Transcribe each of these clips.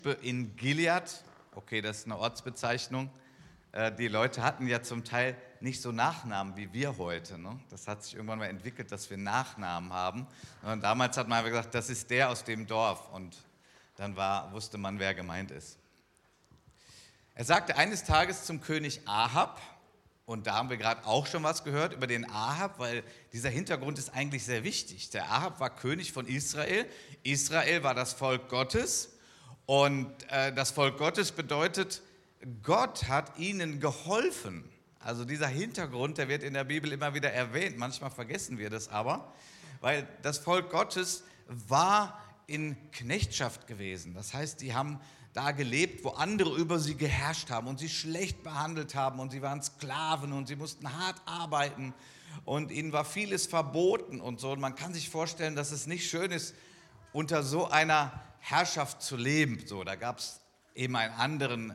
In Gilead, okay, das ist eine Ortsbezeichnung. Die Leute hatten ja zum Teil nicht so Nachnamen wie wir heute. Ne? Das hat sich irgendwann mal entwickelt, dass wir Nachnamen haben. Und damals hat man einfach gesagt, das ist der aus dem Dorf. Und dann wusste man, wer gemeint ist. Er sagte eines Tages zum König Ahab, und da haben wir gerade auch schon was gehört über den Ahab, weil dieser Hintergrund ist eigentlich sehr wichtig. Der Ahab war König von Israel. Israel war das Volk Gottes. Und das Volk Gottes bedeutet, Gott hat ihnen geholfen. Also dieser Hintergrund, der wird in der Bibel immer wieder erwähnt. Manchmal vergessen wir das aber, weil das Volk Gottes war in Knechtschaft gewesen. Das heißt, die haben da gelebt, wo andere über sie geherrscht haben und sie schlecht behandelt haben und sie waren Sklaven und sie mussten hart arbeiten und ihnen war vieles verboten und so. Und man kann sich vorstellen, dass es nicht schön ist, unter so einer Herrschaft zu leben. So, da gab es eben einen anderen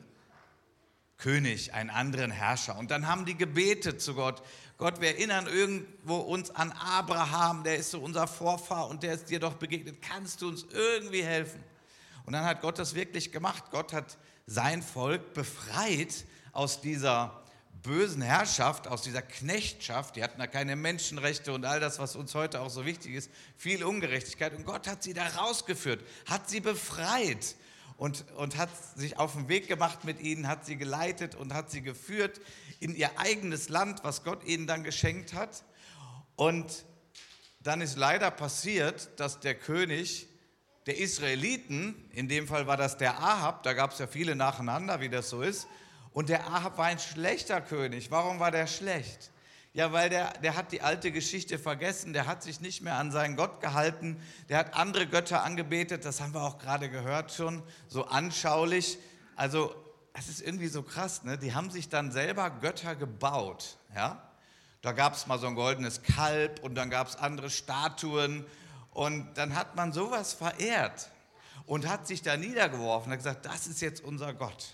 König, einen anderen Herrscher. Und dann haben die gebetet zu Gott. Gott, wir erinnern irgendwo uns an Abraham, der ist so unser Vorfahr und der ist dir doch begegnet. Kannst du uns irgendwie helfen? Und dann hat Gott das wirklich gemacht. Gott hat sein Volk befreit aus dieser bösen Herrschaft, aus dieser Knechtschaft. Die hatten da keine Menschenrechte und all das, was uns heute auch so wichtig ist. Viel Ungerechtigkeit. Und Gott hat sie da rausgeführt, hat sie befreit und hat sich auf den Weg gemacht mit ihnen, hat sie geleitet und hat sie geführt in ihr eigenes Land, was Gott ihnen dann geschenkt hat. Und dann ist leider passiert, dass der König der Israeliten, in dem Fall war das der Ahab, da gab es ja viele nacheinander, wie das so ist, und der Ahab war ein schlechter König. Warum war der schlecht? Ja, weil der hat die alte Geschichte vergessen, der hat sich nicht mehr an seinen Gott gehalten, der hat andere Götter angebetet, das haben wir auch gerade gehört schon, so anschaulich. Also es ist irgendwie so krass, ne? Die haben sich dann selber Götter gebaut. Ja? Da gab es mal so ein goldenes Kalb und dann gab es andere Statuen. Und dann hat man sowas verehrt und hat sich da niedergeworfen und hat gesagt, das ist jetzt unser Gott.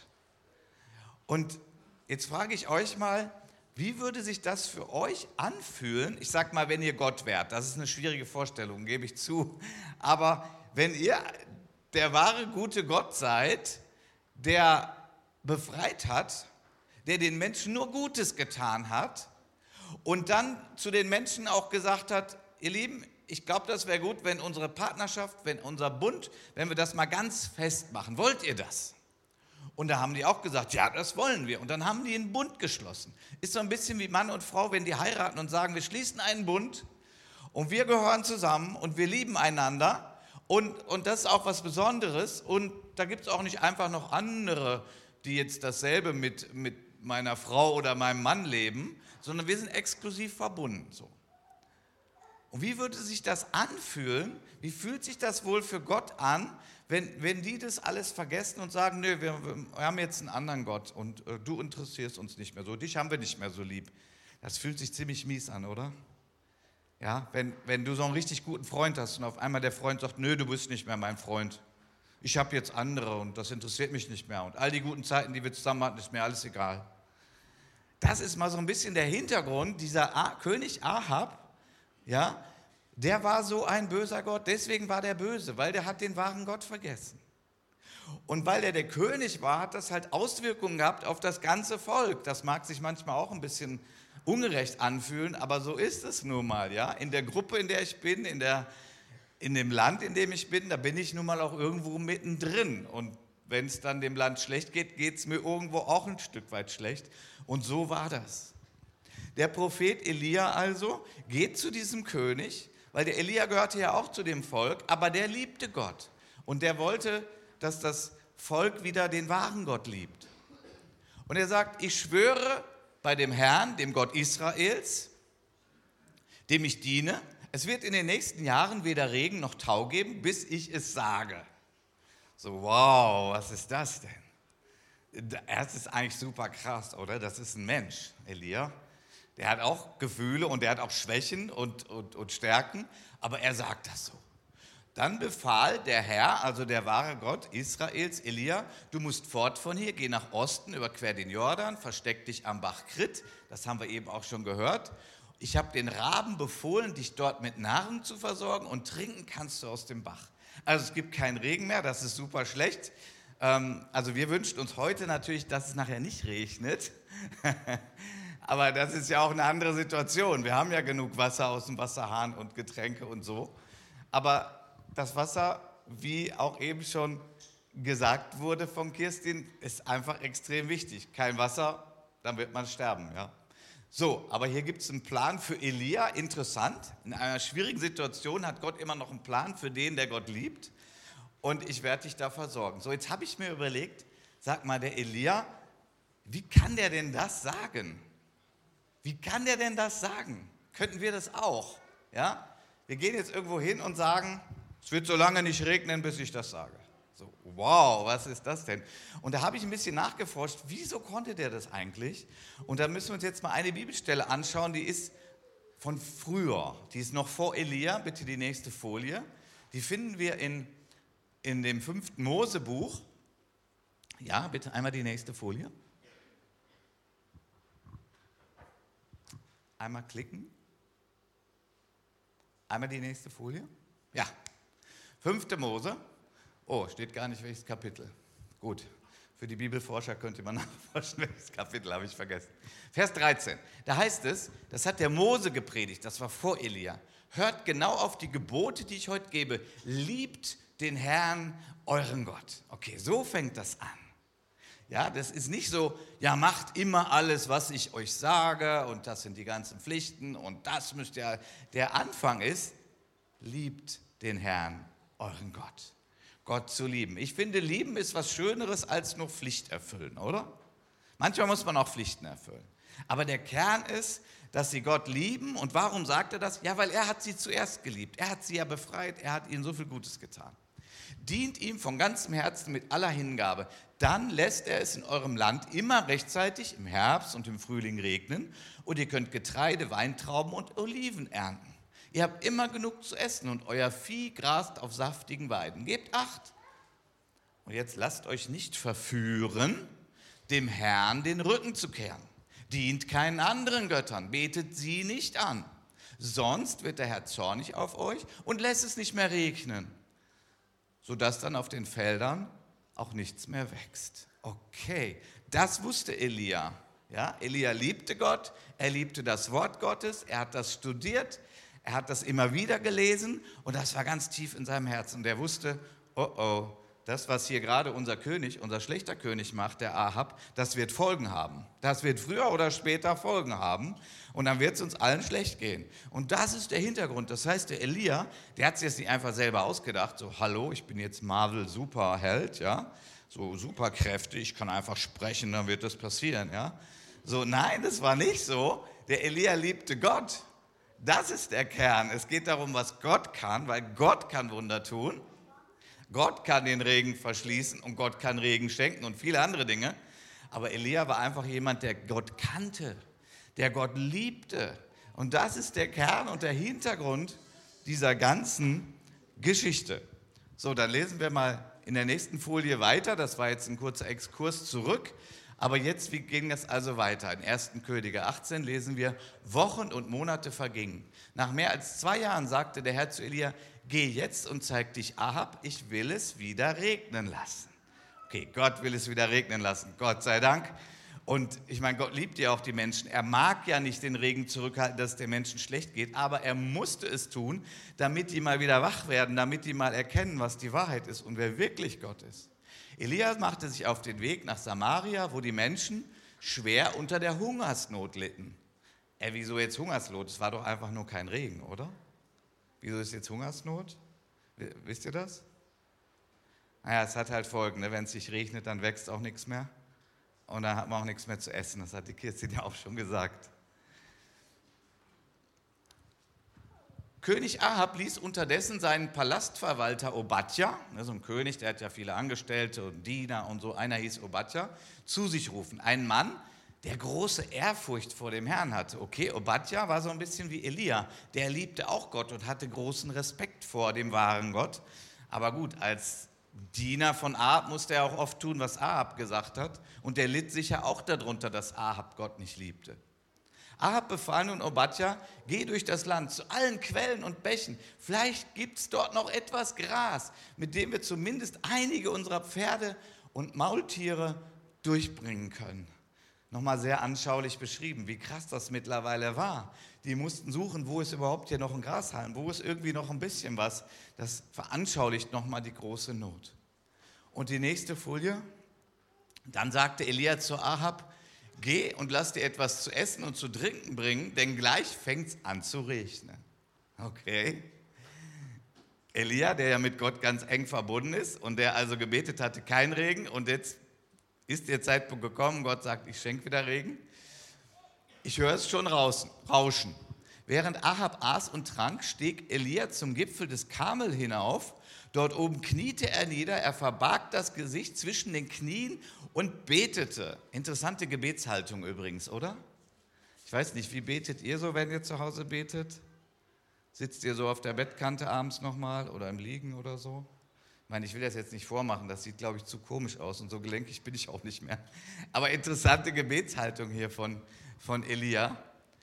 Und jetzt frage ich euch mal, wie würde sich das für euch anfühlen? Ich sage mal, wenn ihr Gott wärt, das ist eine schwierige Vorstellung, gebe ich zu. Aber wenn ihr der wahre, gute Gott seid, der befreit hat, der den Menschen nur Gutes getan hat und dann zu den Menschen auch gesagt hat, ihr Lieben, ich glaube, das wäre gut, wenn unsere Partnerschaft, wenn unser Bund, wenn wir das mal ganz festmachen. Wollt ihr das? Und da haben die auch gesagt, ja, das wollen wir. Und dann haben die einen Bund geschlossen. Ist so ein bisschen wie Mann und Frau, wenn die heiraten und sagen, wir schließen einen Bund und wir gehören zusammen und wir lieben einander. Und das ist auch was Besonderes. Und da gibt es auch nicht einfach noch andere, die jetzt dasselbe mit meiner Frau oder meinem Mann leben, sondern wir sind exklusiv verbunden. So. Und wie würde sich das anfühlen? Wie fühlt sich das wohl für Gott an, wenn die das alles vergessen und sagen, nö, wir haben jetzt einen anderen Gott und du interessierst uns nicht mehr so, dich haben wir nicht mehr so lieb. Das fühlt sich ziemlich mies an, oder? Ja, wenn du so einen richtig guten Freund hast und auf einmal der Freund sagt, nö, du bist nicht mehr mein Freund. Ich habe jetzt andere und das interessiert mich nicht mehr. Und all die guten Zeiten, die wir zusammen hatten, ist mir alles egal. Das ist mal so ein bisschen der Hintergrund, dieser König Ahab. Ja, der war so ein böser Gott, deswegen war der böse, weil der hat den wahren Gott vergessen. Und weil er der König war, hat das halt Auswirkungen gehabt auf das ganze Volk. Das mag sich manchmal auch ein bisschen ungerecht anfühlen, aber so ist es nun mal. Ja? In der Gruppe, in der ich bin, in dem Land, in dem ich bin, da bin ich nun mal auch irgendwo mittendrin. Und wenn es dann dem Land schlecht geht, geht es mir irgendwo auch ein Stück weit schlecht. Und so war das. Der Prophet Elia also geht zu diesem König, weil der Elia gehörte ja auch zu dem Volk, aber der liebte Gott. Und der wollte, dass das Volk wieder den wahren Gott liebt. Und er sagt, ich schwöre bei dem Herrn, dem Gott Israels, dem ich diene, es wird in den nächsten Jahren weder Regen noch Tau geben, bis ich es sage. So, wow, was ist das denn? Das ist eigentlich super krass, oder? Das ist ein Mensch, Elia. Der hat auch Gefühle und der hat auch Schwächen und Stärken, aber er sagt das so. Dann befahl der Herr, also der wahre Gott Israels, Elia, du musst fort von hier, geh nach Osten, überquer den Jordan, versteck dich am Bach Krit, das haben wir eben auch schon gehört. Ich habe den Raben befohlen, dich dort mit Nahrung zu versorgen und trinken kannst du aus dem Bach. Also es gibt keinen Regen mehr, das ist super schlecht. Also wir wünschen uns heute natürlich, dass es nachher nicht regnet. Aber das ist ja auch eine andere Situation. Wir haben ja genug Wasser aus dem Wasserhahn und Getränke und so. Aber das Wasser, wie auch eben schon gesagt wurde von Kirstin, ist einfach extrem wichtig. Kein Wasser, dann wird man sterben. Ja. So, aber hier gibt es einen Plan für Elia. Interessant. In einer schwierigen Situation hat Gott immer noch einen Plan für den, der Gott liebt. Und ich werde dich da versorgen. So, jetzt habe ich mir überlegt, sag mal, der Elia, wie kann der denn das sagen? Wie kann der denn das sagen? Könnten wir das auch? Ja? Wir gehen jetzt irgendwo hin und sagen, es wird so lange nicht regnen, bis ich das sage. So, wow, was ist das denn? Und da habe ich ein bisschen nachgeforscht, wieso konnte der das eigentlich? Und da müssen wir uns jetzt mal eine Bibelstelle anschauen, die ist von früher. Die ist noch vor Elia, bitte die nächste Folie. Die finden wir in dem 5. Mosebuch. Ja, bitte einmal die nächste Folie. Einmal klicken. Einmal die nächste Folie. Ja, 5. Mose. Oh, steht gar nicht welches Kapitel. Gut, für die Bibelforscher könnte man nachforschen, welches Kapitel habe ich vergessen. Vers 13, da heißt es, das hat der Mose gepredigt, das war vor Elia. Hört genau auf die Gebote, die ich heute gebe. Liebt den Herrn, euren Gott. Okay, so fängt das an. Ja, das ist nicht so, ja, macht immer alles, was ich euch sage und das sind die ganzen Pflichten und das müsst ihr. Der Anfang ist, liebt den Herrn, euren Gott. Gott zu lieben. Ich finde, lieben ist was Schöneres als nur Pflicht erfüllen, oder? Manchmal muss man auch Pflichten erfüllen. Aber der Kern ist, dass sie Gott lieben. Und warum sagt er das? Ja, weil er hat sie zuerst geliebt. Er hat sie ja befreit. Er hat ihnen so viel Gutes getan. Dient ihm von ganzem Herzen mit aller Hingabe. Dann lässt er es in eurem Land immer rechtzeitig im Herbst und im Frühling regnen. Und ihr könnt Getreide, Weintrauben und Oliven ernten. Ihr habt immer genug zu essen und euer Vieh grast auf saftigen Weiden. Gebt Acht. Und jetzt lasst euch nicht verführen, dem Herrn den Rücken zu kehren. Dient keinen anderen Göttern, betet sie nicht an. Sonst wird der Herr zornig auf euch und lässt es nicht mehr regnen, sodass dann auf den Feldern auch nichts mehr wächst. Okay, das wusste Elia. Ja, Elia liebte Gott, er liebte das Wort Gottes, er hat das studiert, er hat das immer wieder gelesen und das war ganz tief in seinem Herzen. Und er wusste, oh, das, was hier gerade unser König, unser schlechter König macht, der Ahab, das wird Folgen haben. Das wird früher oder später Folgen haben und dann wird es uns allen schlecht gehen. Und das ist der Hintergrund. Das heißt, der Elia, der hat sich jetzt nicht einfach selber ausgedacht, so, hallo, ich bin jetzt Marvel-Superheld, ja, so Superkräfte, ich kann einfach sprechen, dann wird das passieren, ja. So, nein, das war nicht so. Der Elia liebte Gott. Das ist der Kern. Es geht darum, was Gott kann, weil Gott kann Wunder tun. Gott kann den Regen verschließen und Gott kann Regen schenken und viele andere Dinge. Aber Elia war einfach jemand, der Gott kannte, der Gott liebte. Und das ist der Kern und der Hintergrund dieser ganzen Geschichte. So, dann lesen wir mal in der nächsten Folie weiter. Das war jetzt ein kurzer Exkurs zurück. Aber jetzt, wie ging es also weiter? In 1. Könige 18 lesen wir, Wochen und Monate vergingen. Nach mehr als 2 Jahren sagte der Herr zu Elia, geh jetzt und zeig dich Ahab, ich will es wieder regnen lassen. Okay, Gott will es wieder regnen lassen, Gott sei Dank. Und ich meine, Gott liebt ja auch die Menschen. Er mag ja nicht den Regen zurückhalten, dass es den Menschen schlecht geht, aber er musste es tun, damit die mal wieder wach werden, damit die mal erkennen, was die Wahrheit ist und wer wirklich Gott ist. Elia machte sich auf den Weg nach Samaria, wo die Menschen schwer unter der Hungersnot litten. Wieso jetzt Hungersnot? Es war doch einfach nur kein Regen, oder? Wieso ist jetzt Hungersnot? Wisst ihr das? Naja, es hat halt Folgen, ne? Wenn es nicht regnet, dann wächst auch nichts mehr. Und dann hat man auch nichts mehr zu essen. Das hat die Kirstin ja auch schon gesagt. König Ahab ließ unterdessen seinen Palastverwalter Obadja, so ein König, der hat ja viele Angestellte und Diener und so, einer hieß Obadja, zu sich rufen. Ein Mann, der große Ehrfurcht vor dem Herrn hatte. Okay, Obadja war so ein bisschen wie Elia, der liebte auch Gott und hatte großen Respekt vor dem wahren Gott. Aber gut, als Diener von Ahab musste er auch oft tun, was Ahab gesagt hat. Und der litt sicher auch darunter, dass Ahab Gott nicht liebte. Ahab befahl nun Obadja, geh durch das Land zu allen Quellen und Bächen. Vielleicht gibt es dort noch etwas Gras, mit dem wir zumindest einige unserer Pferde und Maultiere durchbringen können. Nochmal sehr anschaulich beschrieben, wie krass das mittlerweile war. Die mussten suchen, wo ist überhaupt hier noch ein Grashalm, wo ist irgendwie noch ein bisschen was. Das veranschaulicht nochmal die große Not. Und die nächste Folie. Dann sagte Elia zu Ahab, geh und lass dir etwas zu essen und zu trinken bringen, denn gleich fängt es an zu regnen. Okay. Elia, der ja mit Gott ganz eng verbunden ist und der also gebetet hatte, kein Regen, und jetzt ist der Zeitpunkt gekommen, Gott sagt, ich schenke wieder Regen. Ich höre es schon rauschen. Während Ahab aß und trank, stieg Elia zum Gipfel des Karmel hinauf. Dort oben kniete er nieder, er verbarg das Gesicht zwischen den Knien und betete. Interessante Gebetshaltung übrigens, oder? Ich weiß nicht, wie betet ihr so, wenn ihr zu Hause betet? Sitzt ihr so auf der Bettkante abends nochmal oder im Liegen oder so? Ich meine, ich will das jetzt nicht vormachen, das sieht, glaube ich, zu komisch aus und so gelenkig bin ich auch nicht mehr. Aber interessante Gebetshaltung hier von Elia.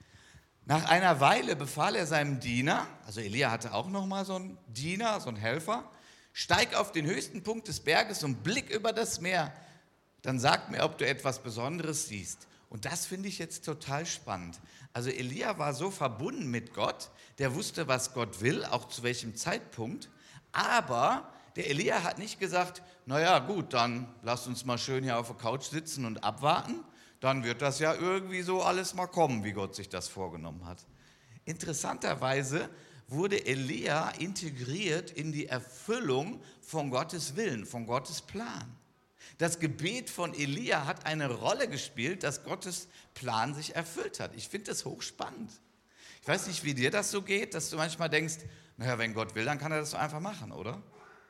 Nach einer Weile befahl er seinem Diener, also Elia hatte auch nochmal so einen Diener, so einen Helfer, steig auf den höchsten Punkt des Berges und blick über das Meer, dann sag mir, ob du etwas Besonderes siehst. Und das finde ich jetzt total spannend. Also Elia war so verbunden mit Gott, der wusste, was Gott will, auch zu welchem Zeitpunkt, aber der Elia hat nicht gesagt, naja gut, dann lass uns mal schön hier auf der Couch sitzen und abwarten, dann wird das ja irgendwie so alles mal kommen, wie Gott sich das vorgenommen hat. Interessanterweise wurde Elia integriert in die Erfüllung von Gottes Willen, von Gottes Plan. Das Gebet von Elia hat eine Rolle gespielt, dass Gottes Plan sich erfüllt hat. Ich finde das hochspannend. Ich weiß nicht, wie dir das so geht, dass du manchmal denkst, naja, wenn Gott will, dann kann er das so einfach machen, oder?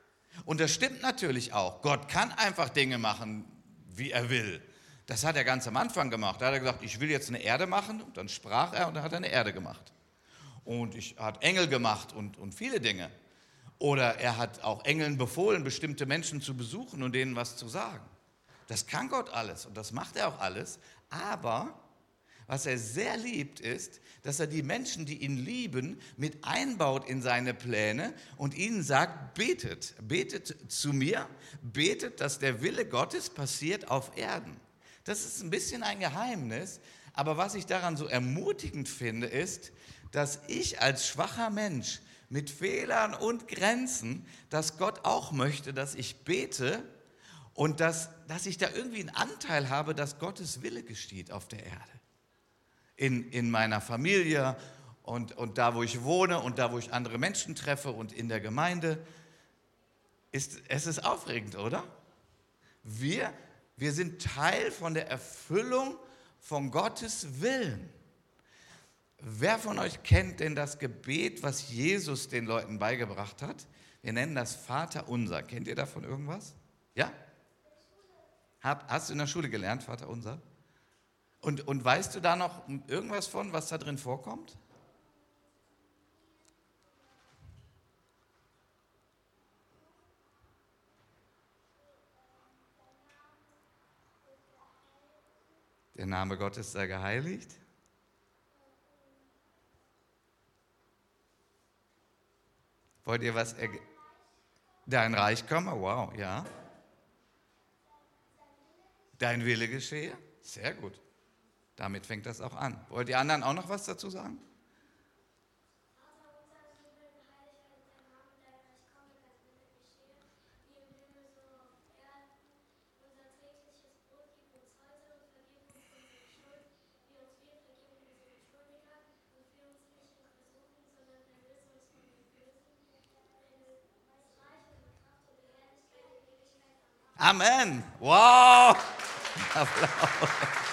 Und das stimmt natürlich auch. Gott kann einfach Dinge machen, wie er will. Das hat er ganz am Anfang gemacht. Da hat er gesagt, ich will jetzt eine Erde machen. Und dann sprach er und dann hat er eine Erde gemacht. Und er hat Engel gemacht und viele Dinge. Oder er hat auch Engeln befohlen, bestimmte Menschen zu besuchen und denen was zu sagen. Das kann Gott alles und das macht er auch alles. Aber was er sehr liebt, ist, dass er die Menschen, die ihn lieben, mit einbaut in seine Pläne und ihnen sagt, betet zu mir, betet, dass der Wille Gottes passiert auf Erden. Das ist ein bisschen ein Geheimnis, aber was ich daran so ermutigend finde, ist, dass ich als schwacher Mensch mit Fehlern und Grenzen, dass Gott auch möchte, dass ich bete und dass ich da irgendwie einen Anteil habe, dass Gottes Wille geschieht auf der Erde. In meiner Familie und da, wo ich wohne und da, wo ich andere Menschen treffe und in der Gemeinde. Es ist aufregend, oder? Wir sind Teil von der Erfüllung von Gottes Willen. Wer von euch kennt denn das Gebet, was Jesus den Leuten beigebracht hat? Wir nennen das Vaterunser. Kennt ihr davon irgendwas? Ja? Hast du in der Schule gelernt, Vaterunser? Und weißt du da noch irgendwas von, was da drin vorkommt? Der Name Gottes sei geheiligt. Wollt ihr was? Dein Reich komme? Wow, ja. Dein Wille geschehe? Sehr gut. Damit fängt das auch an. Wollt ihr anderen auch noch was dazu sagen? Amen. Wow. Applaus.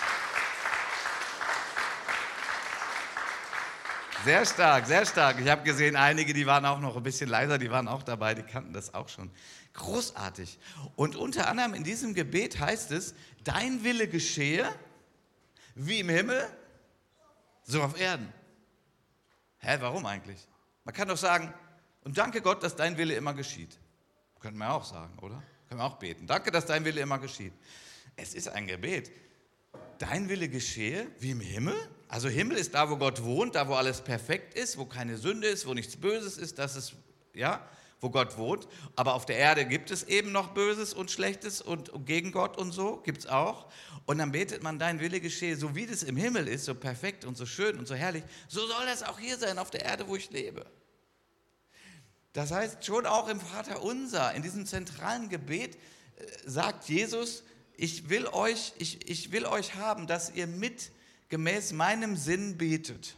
Sehr stark, sehr stark. Ich habe gesehen, einige, die waren auch noch ein bisschen leiser, die waren auch dabei, die kannten das auch schon. Großartig. Und unter anderem in diesem Gebet heißt es, dein Wille geschehe, wie im Himmel, so auf Erden. Hä, warum eigentlich? Man kann doch sagen, und danke Gott, dass dein Wille immer geschieht. Könnten wir auch sagen, oder? Können wir auch beten. Danke, dass dein Wille immer geschieht. Es ist ein Gebet. Dein Wille geschehe wie im Himmel. Also Himmel ist da, wo Gott wohnt, da, wo alles perfekt ist, wo keine Sünde ist, wo nichts Böses ist. Das ist, ja. wo Gott wohnt. Aber auf der Erde gibt es eben noch Böses und Schlechtes und gegen Gott und so, gibt es auch. Und dann betet man, dein Wille geschehe, so wie das im Himmel ist, so perfekt und so schön und so herrlich, so soll das auch hier sein, auf der Erde, wo ich lebe. Das heißt, schon auch im Vaterunser, in diesem zentralen Gebet, sagt Jesus, ich will euch haben, dass ihr gemäß meinem Sinn betet.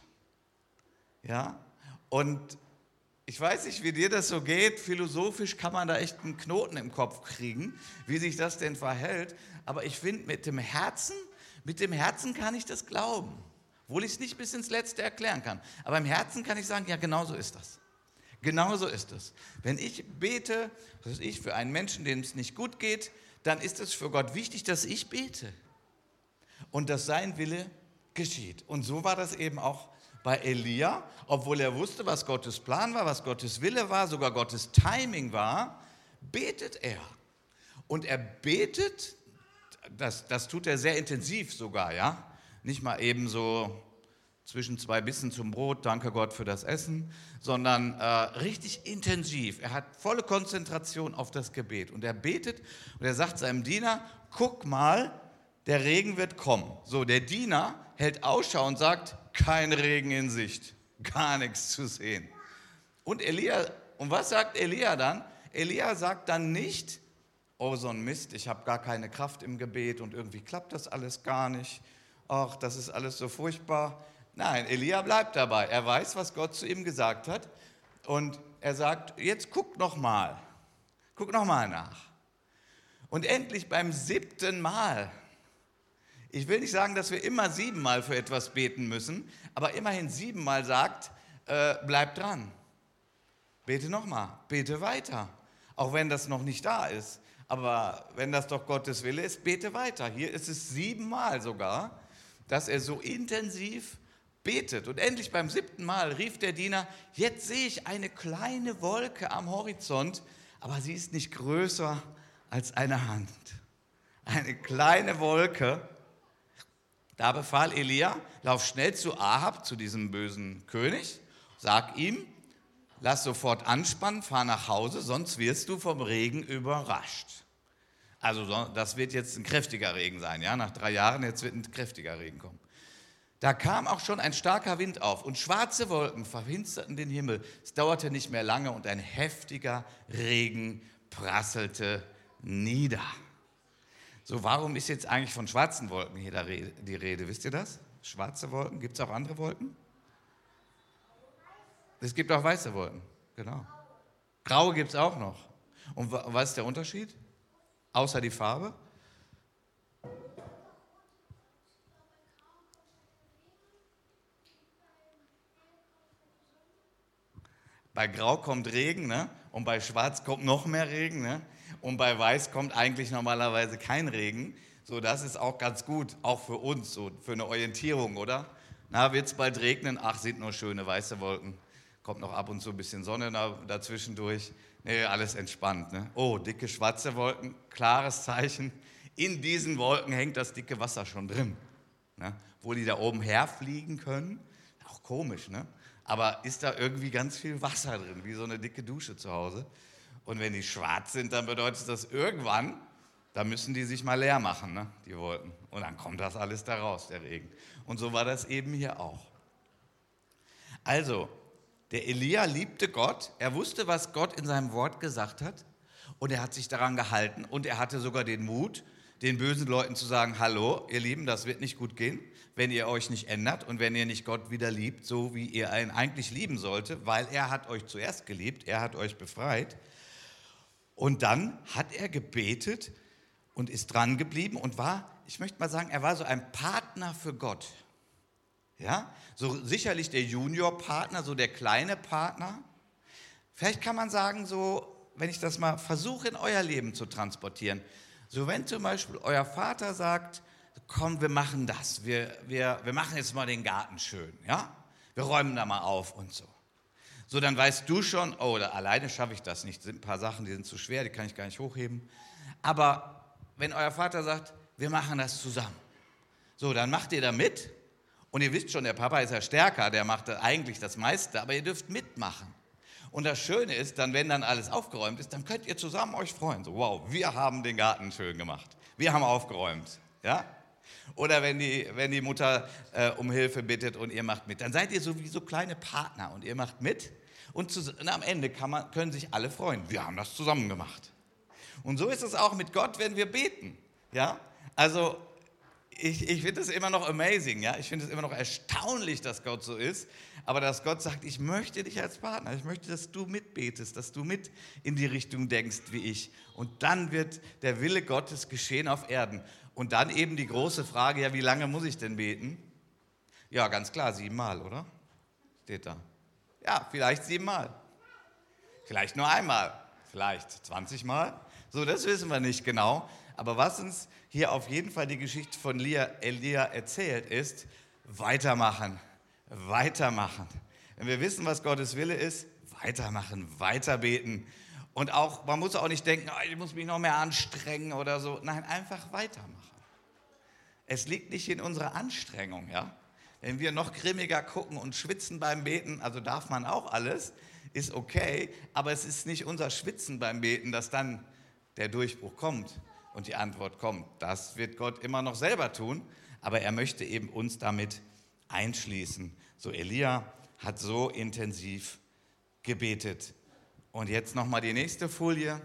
Ja? Und ich weiß nicht, wie dir das so geht. Philosophisch kann man da echt einen Knoten im Kopf kriegen, wie sich das denn verhält. Aber ich finde, mit dem Herzen kann ich das glauben. Obwohl ich es nicht bis ins Letzte erklären kann. Aber im Herzen kann ich sagen, ja, genau so ist das. Genau so ist es. Wenn ich bete, für einen Menschen, dem es nicht gut geht, dann ist es für Gott wichtig, dass ich bete. Und dass sein Wille geschieht. Und so war das eben auch bei Elia, obwohl er wusste, was Gottes Plan war, was Gottes Wille war, sogar Gottes Timing war, betet er. Und er betet, das tut er sehr intensiv sogar, ja. Nicht mal eben so zwischen 2 Bissen zum Brot, danke Gott für das Essen, sondern richtig intensiv. Er hat volle Konzentration auf das Gebet. Und er betet und er sagt seinem Diener, guck mal, der Regen wird kommen. So, der Diener hält Ausschau und sagt, kein Regen in Sicht, gar nichts zu sehen. Und was sagt Elia dann? Elia sagt dann nicht, oh so ein Mist, ich habe gar keine Kraft im Gebet und irgendwie klappt das alles gar nicht. Ach, das ist alles so furchtbar. Nein, Elia bleibt dabei. Er weiß, was Gott zu ihm gesagt hat. Und er sagt, jetzt guck noch mal nach. Und endlich beim 7. Mal, ich will nicht sagen, dass wir immer 7 Mal für etwas beten müssen, aber immerhin 7 Mal sagt, bleib dran. Bete nochmal, bete weiter. Auch wenn das noch nicht da ist. Aber wenn das doch Gottes Wille ist, bete weiter. Hier ist es 7 Mal sogar, dass er so intensiv betet. Und endlich beim 7. Mal rief der Diener, jetzt sehe ich eine kleine Wolke am Horizont, aber sie ist nicht größer als eine Hand. Eine kleine Wolke. Da befahl Elia, lauf schnell zu Ahab, zu diesem bösen König, sag ihm, lass sofort anspannen, fahr nach Hause, sonst wirst du vom Regen überrascht. Also das wird jetzt ein kräftiger Regen sein, ja? Nach 3 Jahren, jetzt wird ein kräftiger Regen kommen. Da kam auch schon ein starker Wind auf und schwarze Wolken verfinsterten den Himmel. Es dauerte nicht mehr lange und ein heftiger Regen prasselte nieder. So, warum ist jetzt eigentlich von schwarzen Wolken hier die Rede? Wisst ihr das? Schwarze Wolken, gibt es auch andere Wolken? Es gibt auch weiße Wolken, genau. Graue gibt es auch noch. Und was ist der Unterschied? Außer die Farbe? Bei Grau kommt Regen, ne? Und bei Schwarz kommt noch mehr Regen, ne? Und bei Weiß kommt eigentlich normalerweise kein Regen. So, das ist auch ganz gut, auch für uns, so für eine Orientierung, oder? Na, wird es bald regnen? Ach, sind nur schöne weiße Wolken. Kommt noch ab und zu ein bisschen Sonne dazwischen durch. Nee, alles entspannt, ne? Oh, dicke schwarze Wolken, klares Zeichen. In diesen Wolken hängt das dicke Wasser schon drin. Ne? Wo die da oben herfliegen können, auch komisch, ne? Aber ist da irgendwie ganz viel Wasser drin, wie so eine dicke Dusche zu Hause. Und wenn die schwarz sind, dann bedeutet das irgendwann, da müssen die sich mal leer machen, ne, die Wolken. Und dann kommt das alles da raus, der Regen. Und so war das eben hier auch. Also, der Elia liebte Gott, er wusste, was Gott in seinem Wort gesagt hat und er hat sich daran gehalten und er hatte sogar den Mut, den bösen Leuten zu sagen, hallo, ihr Lieben, das wird nicht gut gehen, wenn ihr euch nicht ändert und wenn ihr nicht Gott wieder liebt, so wie ihr ihn eigentlich lieben sollte, weil er hat euch zuerst geliebt, er hat euch befreit. Und dann hat er gebetet und ist dran geblieben und war, ich möchte mal sagen, er war so ein Partner für Gott. Ja, so sicherlich der Juniorpartner, so der kleine Partner. Vielleicht kann man sagen, so, wenn ich das mal versuche in euer Leben zu transportieren, so wenn zum Beispiel euer Vater sagt, komm, wir machen das, wir machen jetzt mal den Garten schön, ja? Wir räumen da mal auf und so. So, dann weißt du schon, oh, alleine schaffe ich das nicht, das sind ein paar Sachen, die sind zu schwer, die kann ich gar nicht hochheben. Aber wenn euer Vater sagt, wir machen das zusammen, so, dann macht ihr da mit und ihr wisst schon, der Papa ist ja stärker, der macht eigentlich das meiste, aber ihr dürft mitmachen. Und das Schöne ist, dann, wenn dann alles aufgeräumt ist, dann könnt ihr zusammen euch freuen. So, wow, wir haben den Garten schön gemacht. Wir haben aufgeräumt. Ja? Oder wenn die Mutter um Hilfe bittet und ihr macht mit. Dann seid ihr so kleine Partner und ihr macht mit. Und am Ende können sich alle freuen. Wir haben das zusammen gemacht. Und so ist es auch mit Gott, wenn wir beten. Ja? Also ich finde es immer noch amazing, ja? Ich finde es immer noch erstaunlich, dass Gott so ist, aber dass Gott sagt, ich möchte dich als Partner, ich möchte, dass du mitbetest, dass du mit in die Richtung denkst wie ich. Und dann wird der Wille Gottes geschehen auf Erden. Und dann eben die große Frage, ja, wie lange muss ich denn beten? Ja, ganz klar, 7 Mal, oder? Steht da. Ja, vielleicht 7 Mal. Vielleicht nur einmal, vielleicht 20 Mal. So, das wissen wir nicht genau. Aber was uns hier auf jeden Fall die Geschichte von Elia erzählt, ist, weitermachen, weitermachen. Wenn wir wissen, was Gottes Wille ist, weitermachen, weiterbeten. Und auch, man muss auch nicht denken, oh, ich muss mich noch mehr anstrengen oder so. Nein, einfach weitermachen. Es liegt nicht in unserer Anstrengung, ja. Wenn wir noch grimmiger gucken und schwitzen beim Beten, also darf man auch alles, ist okay, aber es ist nicht unser Schwitzen beim Beten, dass dann der Durchbruch kommt und die Antwort kommt. Das wird Gott immer noch selber tun, aber er möchte eben uns damit einschließen. So, Elia hat so intensiv gebetet. Und jetzt nochmal die nächste Folie.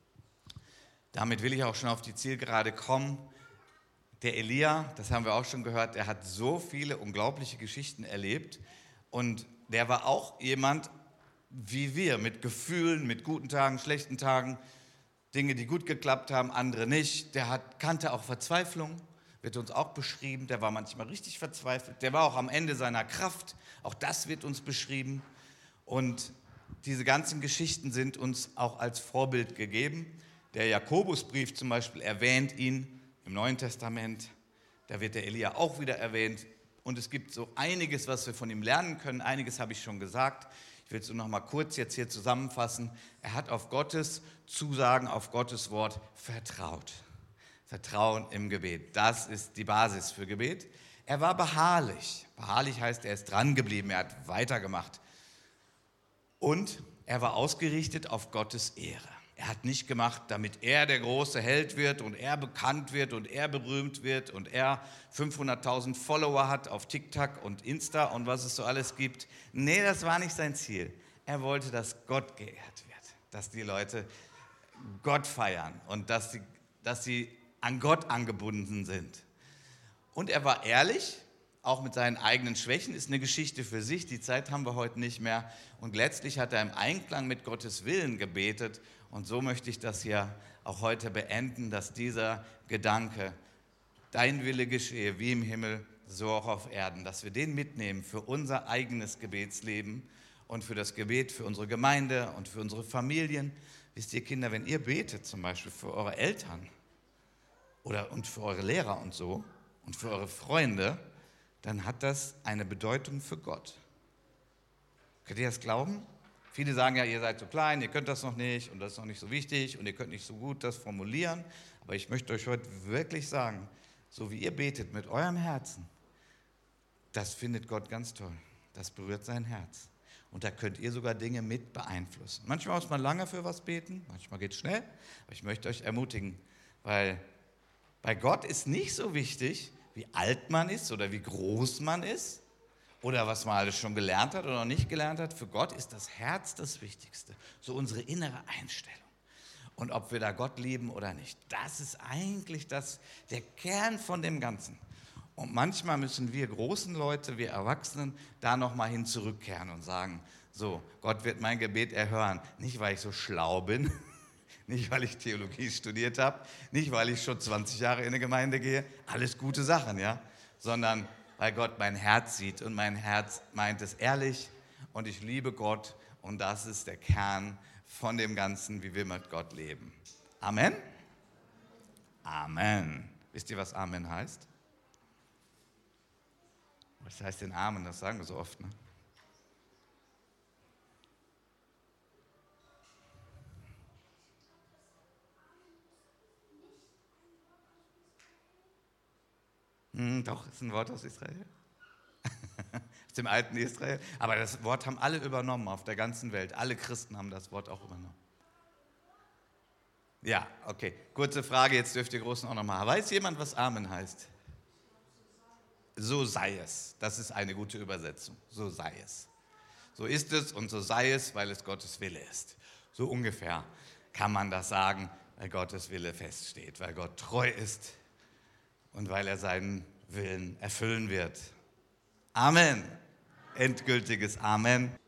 Damit will ich auch schon auf die Zielgerade kommen. Der Elia, das haben wir auch schon gehört, der hat so viele unglaubliche Geschichten erlebt. Und der war auch jemand wie wir, mit Gefühlen, mit guten Tagen, schlechten Tagen, Dinge, die gut geklappt haben, andere nicht. Der kannte auch Verzweiflung, wird uns auch beschrieben. Der war manchmal richtig verzweifelt. Der war auch am Ende seiner Kraft. Auch das wird uns beschrieben. Und diese ganzen Geschichten sind uns auch als Vorbild gegeben. Der Jakobusbrief zum Beispiel erwähnt ihn im Neuen Testament. Da wird der Elia auch wieder erwähnt. Und es gibt so einiges, was wir von ihm lernen können. Einiges habe ich schon gesagt. Ich will es noch mal kurz jetzt hier zusammenfassen. Er hat auf Gottes Zusagen, auf Gottes Wort vertraut. Vertrauen im Gebet. Das ist die Basis für Gebet. Er war beharrlich. Beharrlich heißt, er ist dran geblieben, er hat weitergemacht. Und er war ausgerichtet auf Gottes Ehre. Er hat nicht gemacht, damit er der große Held wird und er bekannt wird und er berühmt wird und er 500.000 Follower hat auf TikTok und Insta und was es so alles gibt. Nee, das war nicht sein Ziel. Er wollte, dass Gott geehrt wird, dass die Leute Gott feiern und dass sie an Gott angebunden sind. Und er war ehrlich, auch mit seinen eigenen Schwächen, ist eine Geschichte für sich. Die Zeit haben wir heute nicht mehr. Und letztlich hat er im Einklang mit Gottes Willen gebetet. Und so möchte ich das hier auch heute beenden, dass dieser Gedanke, dein Wille geschehe wie im Himmel, so auch auf Erden, dass wir den mitnehmen für unser eigenes Gebetsleben und für das Gebet für unsere Gemeinde und für unsere Familien. Wisst ihr, Kinder, wenn ihr betet, zum Beispiel für eure Eltern und für eure Lehrer und so und für eure Freunde, dann hat das eine Bedeutung für Gott. Könnt ihr das glauben? Viele sagen ja, ihr seid so klein, ihr könnt das noch nicht und das ist noch nicht so wichtig und ihr könnt nicht so gut das formulieren. Aber ich möchte euch heute wirklich sagen, so wie ihr betet mit eurem Herzen, das findet Gott ganz toll. Das berührt sein Herz. Und da könnt ihr sogar Dinge mit beeinflussen. Manchmal muss man lange für was beten, manchmal geht es schnell. Aber ich möchte euch ermutigen, weil bei Gott ist nicht so wichtig, wie alt man ist oder wie groß man ist oder was man alles schon gelernt hat oder noch nicht gelernt hat. Für Gott ist das Herz das Wichtigste, so unsere innere Einstellung. Und ob wir da Gott lieben oder nicht, das ist eigentlich der Kern von dem Ganzen. Und manchmal müssen wir großen Leute, wir Erwachsenen, da nochmal hin zurückkehren und sagen, so, Gott wird mein Gebet erhören. Nicht, weil ich so schlau bin, nicht, weil ich Theologie studiert habe, nicht, weil ich schon 20 Jahre in eine Gemeinde gehe, alles gute Sachen, ja, sondern weil Gott mein Herz sieht und mein Herz meint es ehrlich und ich liebe Gott und das ist der Kern von dem Ganzen, wie wir mit Gott leben. Amen? Amen. Wisst ihr, was Amen heißt? Was heißt denn Amen? Das sagen wir so oft, ne? Doch, ist ein Wort aus Israel. Aus dem alten Israel. Aber das Wort haben alle übernommen auf der ganzen Welt. Alle Christen haben das Wort auch übernommen. Ja, okay. Kurze Frage, jetzt dürft ihr Großen auch noch mal. Weiß jemand, was Amen heißt? So sei es. Das ist eine gute Übersetzung. So sei es. So ist es und so sei es, weil es Gottes Wille ist. So ungefähr kann man das sagen, weil Gottes Wille feststeht, weil Gott treu ist und weil er seinen Willen erfüllen wird. Amen. Endgültiges Amen.